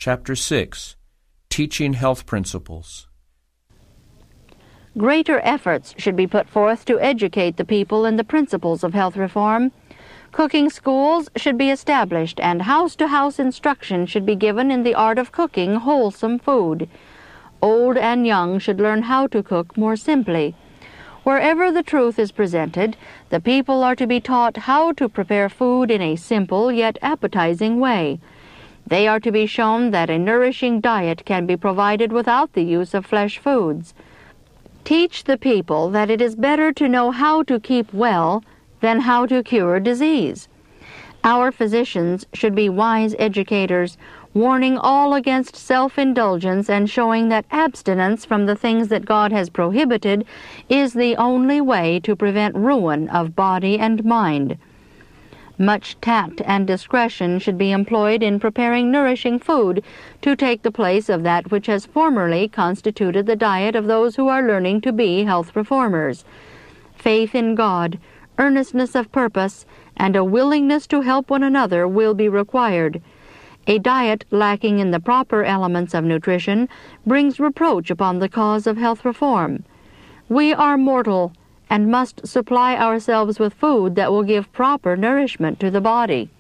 Chapter 6, Teaching Health Principles. Greater efforts should be put forth to educate the people in the principles of health reform. Cooking schools should be established, and house-to-house instruction should be given in the art of cooking wholesome food. Old and young should learn how to cook more simply. Wherever the truth is presented, the people are to be taught how to prepare food in a simple yet appetizing way. They are to be shown that a nourishing diet can be provided without the use of flesh foods. Teach the people that it is better to know how to keep well than how to cure disease. Our physicians should be wise educators, warning all against self-indulgence and showing that abstinence from the things that God has prohibited is the only way to prevent ruin of body and mind. Much tact and discretion should be employed in preparing nourishing food to take the place of that which has formerly constituted the diet of those who are learning to be health reformers. Faith in God, earnestness of purpose, and a willingness to help one another will be required. A diet lacking in the proper elements of nutrition brings reproach upon the cause of health reform. We are mortal and must supply ourselves with food that will give proper nourishment to the body.